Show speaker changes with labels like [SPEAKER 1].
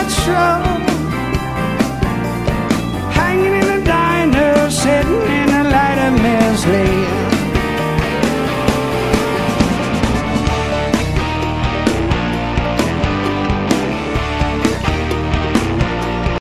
[SPEAKER 1] that show. Hanging in a diner, sitting in a light of Miss Lee.